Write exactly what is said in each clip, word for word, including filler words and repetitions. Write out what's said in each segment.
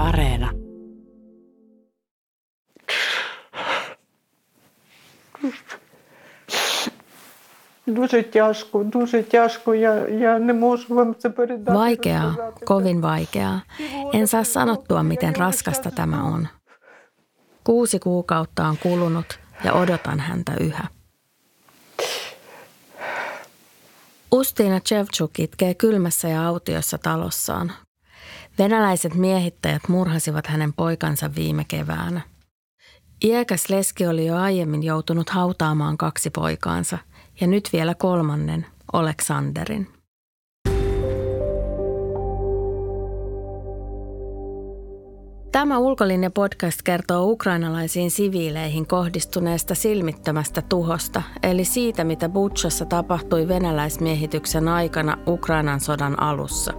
Areena. Дуже тяжко, дуже тяжко. Я, я не можу вам це передати. Vaikeaa, kovin vaikeaa. En saa sanottua, miten raskasta tämä on. Kuusi kuukautta on kulunut ja odotan häntä yhä. Ustiina Shevchuk itkee kylmässä ja autiossa talossaan. Venäläiset miehittäjät murhasivat hänen poikansa viime keväänä. Iäkäs leski oli jo aiemmin joutunut hautaamaan kaksi poikaansa ja nyt vielä kolmannen, Oleksanderin. Tämä Ulkolinja-podcast kertoo ukrainalaisiin siviileihin kohdistuneesta silmittömästä tuhosta, eli siitä, mitä Butšassa tapahtui venäläismiehityksen aikana Ukrainan sodan alussa.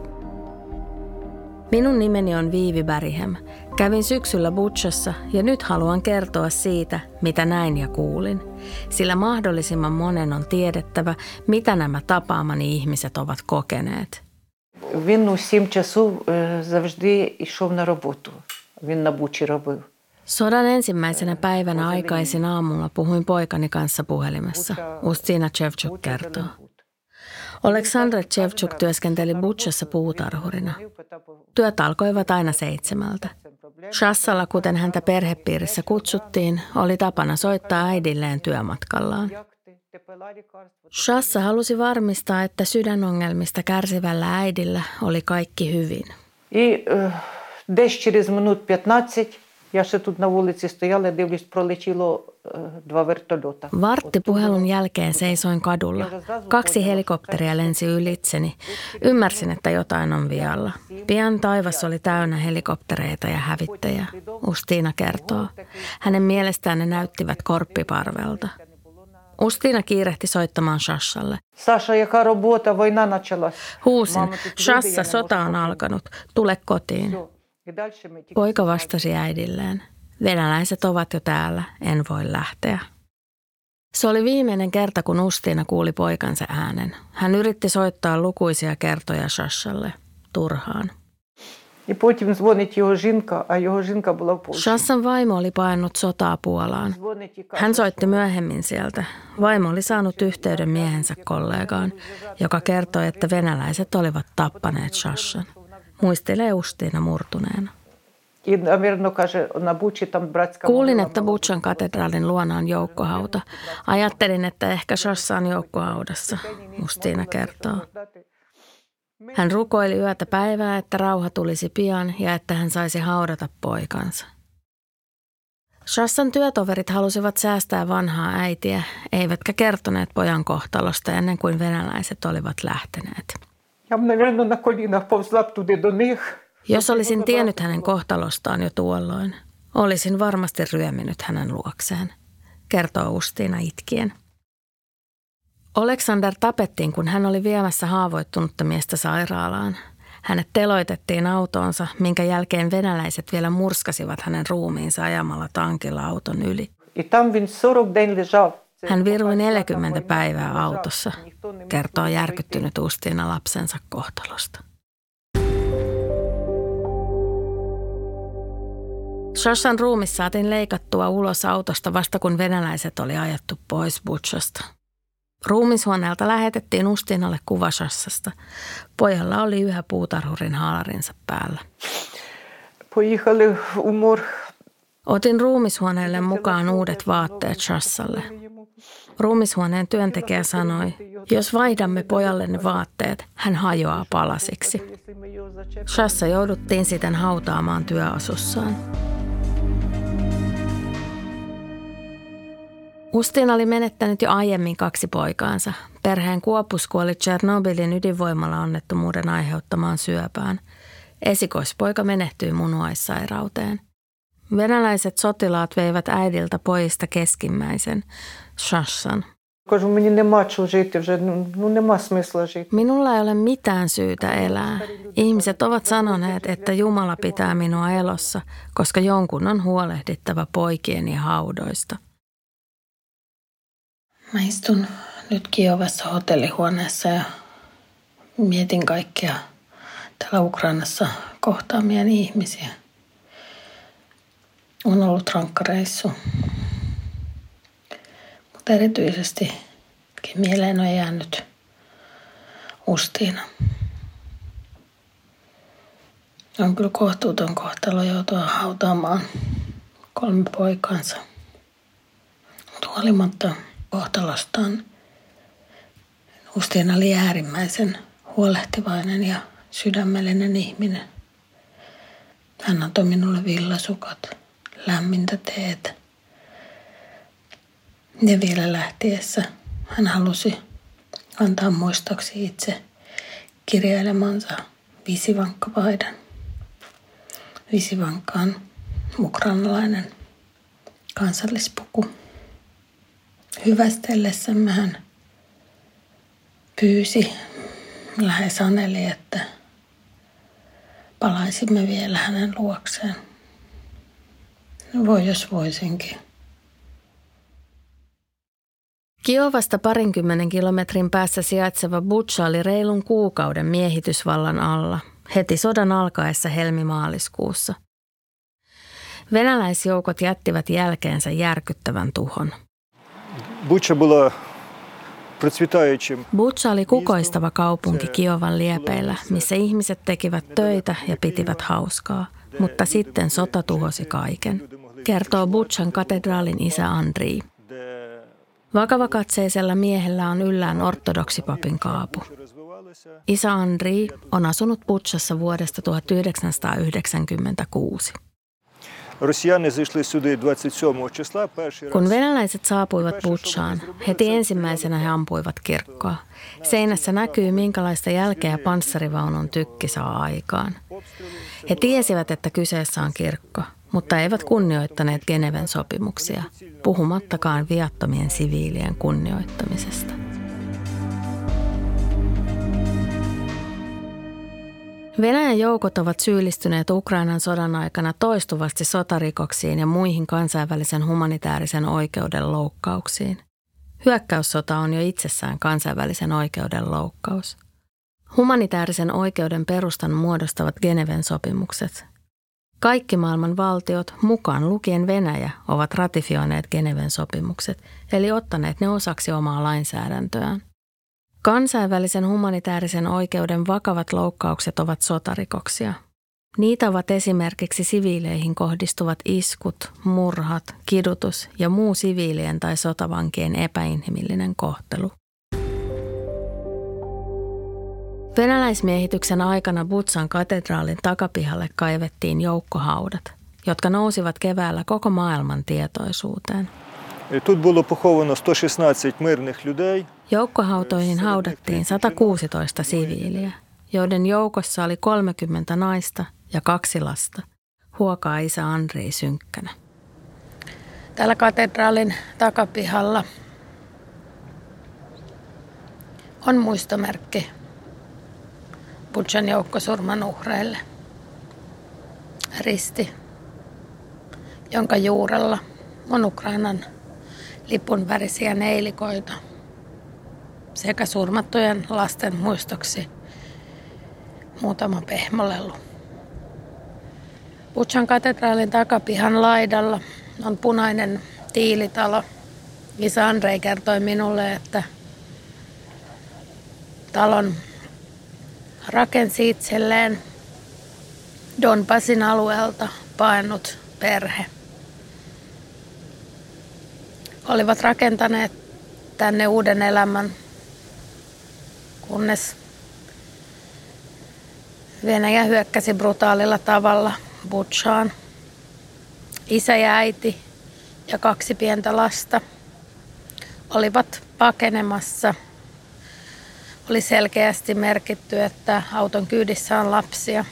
Minun nimeni on Viivi Berghem. Kävin syksyllä Butšassa ja nyt haluan kertoa siitä, mitä näin ja kuulin. Sillä mahdollisimman monen on tiedettävä, mitä nämä tapaamani ihmiset ovat kokeneet. Він у сім часов завжди йшов на роботу. Він на Бучі робив. Sodan ensimmäisenä päivänä aikaisin aamulla puhuin poikani kanssa puhelimessa, Ustiina Shevchuk kertoo. Oleksandr Shevchuk työskenteli Butšassa puutarhurina. Työt alkoivat aina seitsemältä. Shassalla, kuten häntä perhepiirissä kutsuttiin, oli tapana soittaa äidilleen työmatkallaan. Shassa halusi varmistaa, että sydänongelmista kärsivällä äidillä oli kaikki hyvin. І десь через минут п'ятнадцять я ще тут на вулиці стояла, дивлюсь, пролетіло два вертольота. Varttipuhelun jälkeen seisoin kadulla. Kaksi helikopteria lensi ylitseni. Ymmärsin, että jotain on vialla. Pian taivas oli täynnä helikoptereita ja hävittäjiä, Ustiina kertoo. Hänen mielestään ne näyttivät korppiparvelta. Ustiina kiirehti soittamaan Shassalle. Sasha, яка робота, війна почалась. Huusin, Shassa, sota on alkanut, tule kotiin. Poika vastasi äidilleen. Venäläiset ovat jo täällä, en voi lähteä. Se oli viimeinen kerta, kun Ustiina kuuli poikansa äänen. Hän yritti soittaa lukuisia kertoja Shassalle, turhaan. І потім дзвонить його жінка, а його жінка була в Польщі. Shassan vaimo oli paennut sotaa Puolaan. Hän soitti myöhemmin sieltä. Vaimo oli saanut yhteyden miehensä kollegaan, joka kertoi, että venäläiset olivat tappaneet Shassan. Muistelee Ustiina murtuneena. І, навірно, каже, на Бучі там братська Kuulin, että Butšan katedraalin luona on joukkohauta. Ajattelin, että ehkä Shassa on joukkohaudassa, Ustiina kertoo. Hän rukoili yötä päivää, että rauha tulisi pian ja että hän saisi haudata poikansa. Shassan työtoverit halusivat säästää vanhaa äitiä, eivätkä kertoneet pojan kohtalosta ennen kuin venäläiset olivat lähteneet. Я б, навірно, на колінах повзла б туди до них. Jos olisin tiennyt hänen kohtalostaan jo tuolloin, olisin varmasti ryöminyt hänen luokseen, kertoo Ustiina itkien. Oleksander tapettiin, kun hän oli viemässä haavoittunutta miestä sairaalaan. Hänet teloitettiin autoonsa, minkä jälkeen venäläiset vielä murskasivat hänen ruumiinsa ajamalla tankilla auton yli. Hän virui neljäkymmentä päivää autossa, kertoo järkyttynyt Ustiina lapsensa kohtalosta. Shassan ruumis saatiin leikattua ulos autosta vasta kun venäläiset oli ajettu pois Butšasta. Ruumishuoneelta lähetettiin Ustiinalle kuva Shassasta. Pojalla oli yhä puutarhurin haalarinsa päällä. Otin ruumishuoneelle mukaan uudet vaatteet Shassalle. Ruumishuoneen työntekijä sanoi, jos vaihdamme pojalle ne vaatteet, hän hajoaa palasiksi. Shassa jouduttiin siten hautaamaan työasussaan. Ustiina oli menettänyt jo aiemmin kaksi poikaansa. Perheen kuopus kuoli Tšernobylin ydinvoimala-onnettomuuden aiheuttamaan syöpään. Esikoispoika menehtyi munuaissairauteen. Venäläiset sotilaat veivät äidiltä pojista keskimmäisen, Shassan. Minulla ei ole mitään syytä elää. Ihmiset ovat sanoneet, että Jumala pitää minua elossa, koska jonkun on huolehdittava poikieni haudoista. Mä istun nyt Kiovassa hotellihuoneessa ja mietin kaikkia täällä Ukrainassa kohtaamien ihmisiä. On ollut rankka reissu. Mutta erityisesti mieleen on jäänyt Ustiina. On kyllä kohtuuton kohtalo joutua hautaamaan kolme poikaansa. Mutta huolimatta kohtalostaan Ustiina oli äärimmäisen huolehtivainen ja sydämellinen ihminen. Hän antoi minulle villasukat, lämmintä teetä. Ja vielä lähtiessä hän halusi antaa muistoksi itse kirjailemansa visivankkapaidan. Visivankka on ukrainalainen kansallispuku. Hyvästellessämme hän pyysi, lähes saneli, että palaisimme vielä hänen luokseen. Voi jos voisinkin. Kiovasta parinkymmenen kilometrin päässä sijaitseva Butša oli reilun kuukauden miehitysvallan alla, heti sodan alkaessa helmimaaliskuussa. Venäläisjoukot jättivät jälkeensä järkyttävän tuhon. Butša oli kukoistava kaupunki Kiovan liepeillä, missä ihmiset tekivät töitä ja pitivät hauskaa, mutta sitten sota tuhosi kaiken, kertoo Butšan katedraalin isä Andrii. Vakavakatseisella miehellä on yllään ortodoksipapin kaapu. Isä Andrii on asunut Butšassa vuodesta tuhatyhdeksänsataayhdeksänkymmentäkuusi. Kun venäläiset saapuivat Butšaan, heti ensimmäisenä he ampuivat kirkkoa. Seinässä näkyy, minkälaista jälkeä panssarivaunun tykki saa aikaan. He tiesivät, että kyseessä on kirkko, mutta eivät kunnioittaneet Geneven sopimuksia, puhumattakaan viattomien siviilien kunnioittamisesta. Venäjän joukot ovat syyllistyneet Ukrainan sodan aikana toistuvasti sotarikoksiin ja muihin kansainvälisen humanitaarisen oikeuden loukkauksiin. Hyökkäyssota on jo itsessään kansainvälisen oikeuden loukkaus. Humanitaarisen oikeuden perustan muodostavat Geneven sopimukset. Kaikki maailman valtiot, mukaan lukien Venäjä, ovat ratifioineet Geneven sopimukset, eli ottaneet ne osaksi omaa lainsäädäntöään. Kansainvälisen humanitaarisen oikeuden vakavat loukkaukset ovat sotarikoksia. Niitä ovat esimerkiksi siviileihin kohdistuvat iskut, murhat, kidutus ja muu siviilien tai sotavankien epäinhimillinen kohtelu. Venäläismiehityksen aikana Butšan katedraalin takapihalle kaivettiin joukkohaudat, jotka nousivat keväällä koko maailman tietoisuuteen. Joukkohautoihin haudattiin sata kuusitoista siviiliä, joiden joukossa oli kolmekymmentä naista ja kaksi lasta, huokaa isä Andrii synkkänä. Täällä katedraalin takapihalla on muistomerkki Butšan joukkosurman uhreille. Risti, jonka juurella on Ukrainan lipun värisiä neilikoita sekä surmattujen lasten muistoksi muutama pehmolelu. Butšan katedraalin takapihan laidalla on punainen tiilitalo. Isä Andrei kertoi minulle, että talon rakensi itselleen Donbasin alueelta paennut perhe. Olivat rakentaneet tänne uuden elämän, kunnes Venäjä hyökkäsi brutaalilla tavalla Butšaan. Isä ja äiti ja kaksi pientä lasta olivat pakenemassa. Oli selkeästi merkitty, että auton kyydissä on lapsia.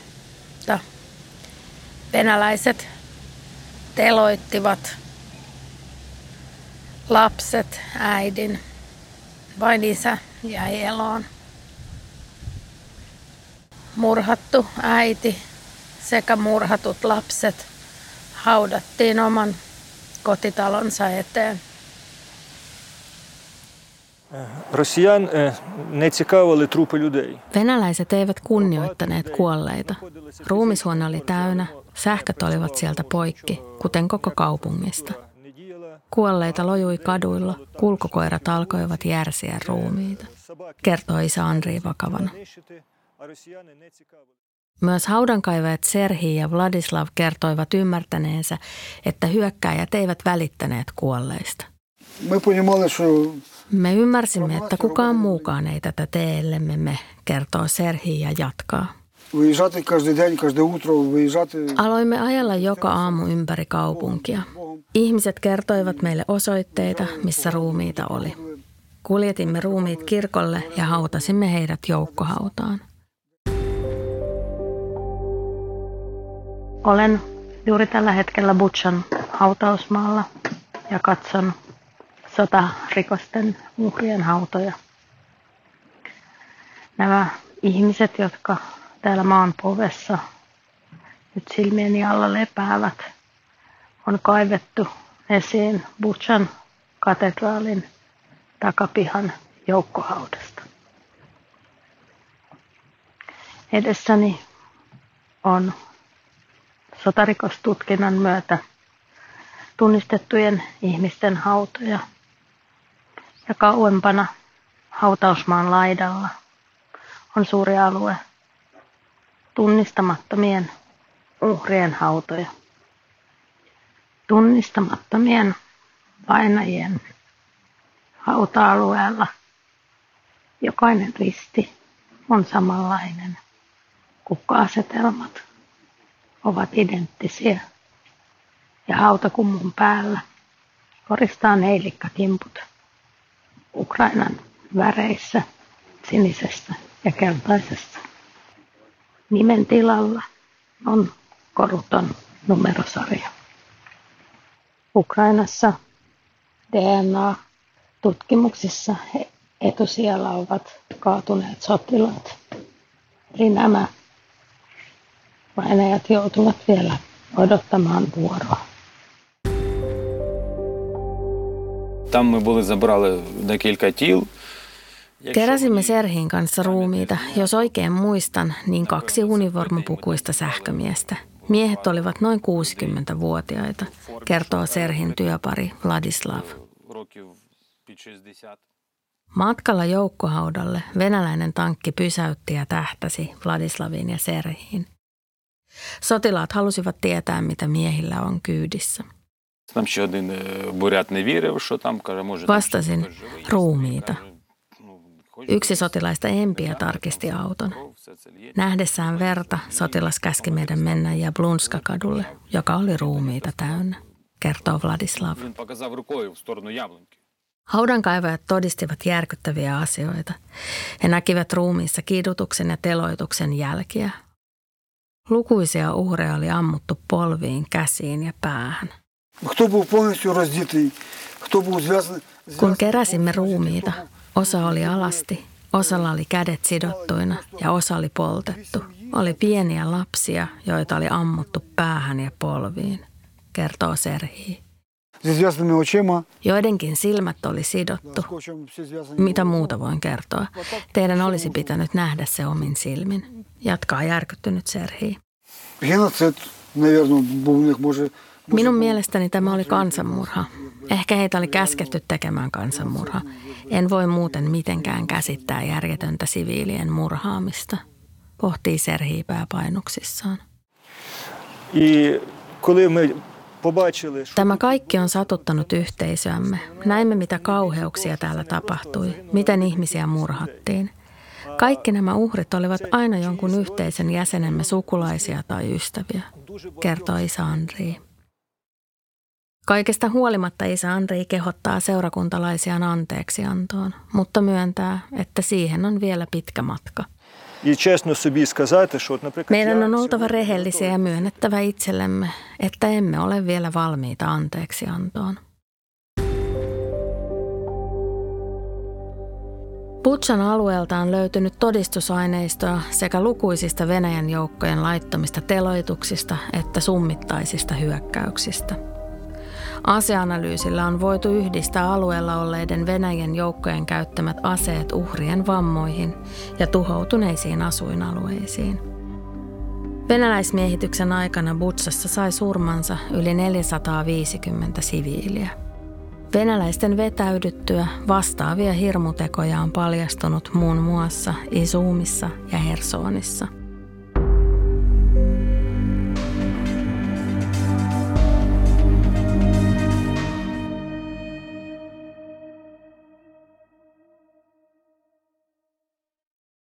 Venäläiset teloittivat lapset, äidin. Vain isä jäi eloon. Murhattu äiti sekä murhatut lapset haudattiin oman kotitalonsa eteen. Rosjan ne цікавили trupy людей. Venäläiset eivät kunnioittaneet kuolleita. Ruumishuone oli täynnä, sähköt olivat sieltä poikki, kuten koko kaupungista. Kuolleita lojui kaduilla, kulkukoirat alkoivat järsiä ruumiita, kertoo isä Andrii vakavana. Myös haudankaivajat Serhii ja Vladislav kertoivat ymmärtäneensä, että hyökkääjät eivät välittäneet kuolleista. Me ymmärsimme, että kukaan muukaan ei tätä tee, ellemme me, kertoo Serhii ja jatkaa. Aloimme ajella joka aamu ympäri kaupunkia. Ihmiset kertoivat meille osoitteita, missä ruumiita oli. Kuljetimme ruumiit kirkolle ja hautasimme heidät joukkohautaan. Olen juuri tällä hetkellä Butšan hautausmaalla ja katson sotarikosten uhrien hautoja. Nämä ihmiset, jotka täällä maanpovessa nyt silmieni alla lepäävät, on kaivettu esiin Butšan katedraalin takapihan joukkohaudasta. Edessäni on sotarikostutkinnan myötä tunnistettujen ihmisten hautoja ja kauempana hautausmaan laidalla on suuri alue tunnistamattomien uhrien hautoja. Tunnistamattomien vainajien hauta-alueella jokainen risti on samanlainen. Kukka-asetelmat ovat identtisiä ja hautakummun päällä koristaa neilikkakimput Ukrainan väreissä, sinisessä ja keltaisessa. Nimen tilalla on koruton numerosarja. Ukrainassa D N A-tutkimuksissa etusijalla ovat kaatuneet sotilaat. Eli nämä vainajat joutuvat vielä odottamaan vuoroa. Там ми були, забрали декілька тіл. Keräsimme Serhiin kanssa ruumiita. Jos oikein muistan, niin kaksi univormupukuista sähkömiestä. Miehet olivat noin kuusikymmentävuotiaita, kertoo Serhin työpari Vladislav. Matkalla joukkohaudalle venäläinen tankki pysäytti ja tähtäsi Vladislavin ja Serhiin. Sotilaat halusivat tietää, mitä miehillä on kyydissä. Vastasin, ruumiita. Yksi sotilaista empiä tarkisti auton. Nähdessään verta sotilas käski meidän mennä Jablunska-kadulle, joka oli ruumiita täynnä, kertoo Vladislav. Haudankaivajat todistivat järkyttäviä asioita. He näkivät ruumiissa kidutuksen ja teloituksen jälkiä. Lukuisia uhreja oli ammuttu polviin, käsiin ja päähän. Kun keräsimme ruumiita, osa oli alasti, osalla oli kädet sidottuina ja osa oli poltettu. Oli pieniä lapsia, joita oli ammuttu päähän ja polviin, kertoo Serhii. Joidenkin silmät oli sidottu. Mitä muuta voin kertoa? Teidän olisi pitänyt nähdä se omin silmin, jatkaa järkyttynyt Serhii. Minun mielestäni tämä oli kansanmurha. Ehkä heitä oli käsketty tekemään kansanmurha. En voi muuten mitenkään käsittää järjetöntä siviilien murhaamista, pohtii Serhii pääpainuksissaan. Tämä kaikki on satuttanut yhteisöämme. Näimme, mitä kauheuksia täällä tapahtui, miten ihmisiä murhattiin. Kaikki nämä uhrit olivat aina jonkun yhteisen jäsenemme sukulaisia tai ystäviä, kertoo isä Andrii. Kaikesta huolimatta isä Andrii kehottaa seurakuntalaisiaan anteeksiantoon, mutta myöntää, että siihen on vielä pitkä matka. Meidän on oltava rehellisiä ja myönnettävä itsellemme, että emme ole vielä valmiita anteeksiantoon. Butšan alueelta on löytynyt todistusaineistoa sekä lukuisista Venäjän joukkojen laittomista teloituksista että summittaisista hyökkäyksistä. Aseanalyysillä on voitu yhdistää alueella olleiden Venäjän joukkojen käyttämät aseet uhrien vammoihin ja tuhoutuneisiin asuinalueisiin. Venäläismiehityksen aikana Butšassa sai surmansa yli neljäsataaviisikymmentä siviiliä. Venäläisten vetäydyttyä vastaavia hirmutekoja on paljastunut muun muassa Izumissa ja Hersonissa.